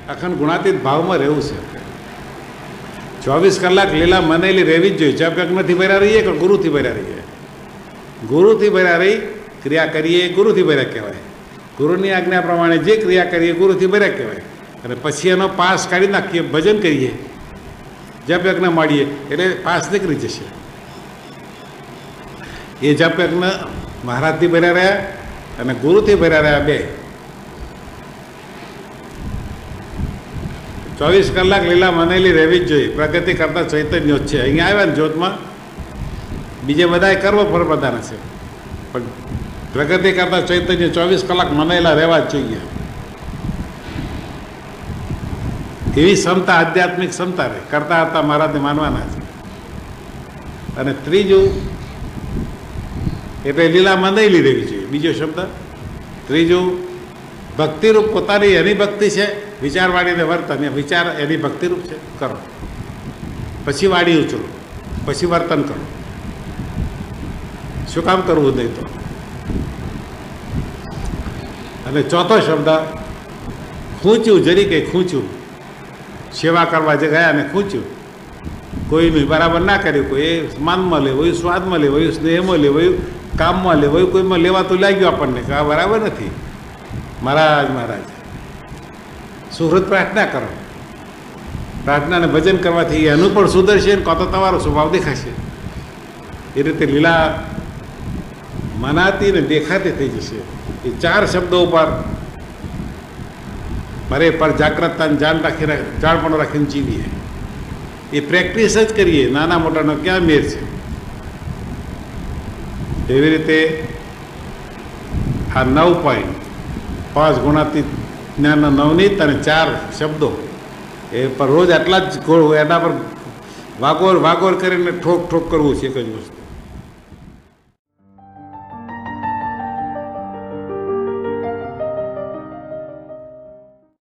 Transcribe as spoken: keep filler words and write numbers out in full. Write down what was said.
અખંડ ગુણાતીત ભાવમાં રહેવું છે. ચોવીસ કલાક લીલા મનેલી રહેવી જ જોઈએ. જપ યજ્ઞથી ભર્યા રહીએ કે ગુરુથી ભર્યા રહીએ. ગુરુથી ભર્યા રહી ક્રિયા કરીએ ગુરુથી ભર્યા કહેવાય. ગુરુની આજ્ઞા પ્રમાણે જે ક્રિયા કરીએ ગુરુથી ભર્યા કહેવાય. અને પછી એનો પાસ કાઢી નાખીએ, ભજન કરીએ, જપ યજ્ઞ મળીએ એટલે પાસ નીકળી જશે. એ જપ યજ્ઞ મહારાજથી ભર્યા રહ્યા અને ગુરુથી ભર્યા રહ્યા બે. ચોવીસ કલાક લીલા મનેલી રહેવી જ જોઈએ. પ્રગતિ કરતા ચૈતન્ય છે. અહીંયા આવ્યા ને જ્યોતમાં બીજે બધાએ કર્મ પ્રદાન છે, પણ પ્રગતિ કરતા ચૈતન્ય ચોવીસ કલાક મનેલા રહેવા જ જોઈએ. એવી ક્ષમતા, આધ્યાત્મિક ક્ષમતા રહે. કરતા હતા મહારાજને માનવાના છે. અને ત્રીજું એટલે લીલા મનેલી રહેવી જોઈએ. બીજો શબ્દ ત્રીજું ભક્તિરૂપ પોતાની એની ભક્તિ છે. વિચારવાળીને વર્તન એ વિચાર એની ભક્તિરૂપ છે, કરો. પછી વાડી ઉચરો, પછી વર્તન કરો. શું કામ કરવું નહીં તો? અને ચોથો શબ્દ ખૂંચ્યું, જરી કંઈ ખૂંચ્યું. સેવા કરવા જે ગયા ને ખૂંચ્યું, કોઈનું બરાબર ના કર્યું. કોઈ એ માનમાં લેવાયું, સ્વાદમાં લેવાયું, સ્નેહમાં લેવાયું, કામમાં લેવાયું, કોઈમાં લેવાતું લાગ્યું આપણને કે આ બરાબર નથી. મહારાજ મહારાજ સુહૃદ પ્રાર્થના કરો. પ્રાર્થનાને ભજન કરવાથી એનું પણ સુધરશે ને કાં તો તમારો સ્વભાવ દેખાશે. એ રીતે લીલા મનાતી ને દેખાતી થઈ જશે. એ ચાર શબ્દો ઉપર મારે પર જાગ્રતતા જાણ રાખી જાણપણું રાખીને જીવીએ. એ પ્રેક્ટિસ જ કરીએ. નાના મોટાનો ક્યાં મેર છે? એવી રીતે આ નવ પોઈન્ટ, પાંચ ગુણાતીત જ્ઞાનના નવનીત અને ચાર શબ્દો એ પર રોજ આટલા જ ગોળ હોય, એના પર વાગોર વાગોર કરીને ઠોક ઠોક કરવું છે. એક જ વસ્તુ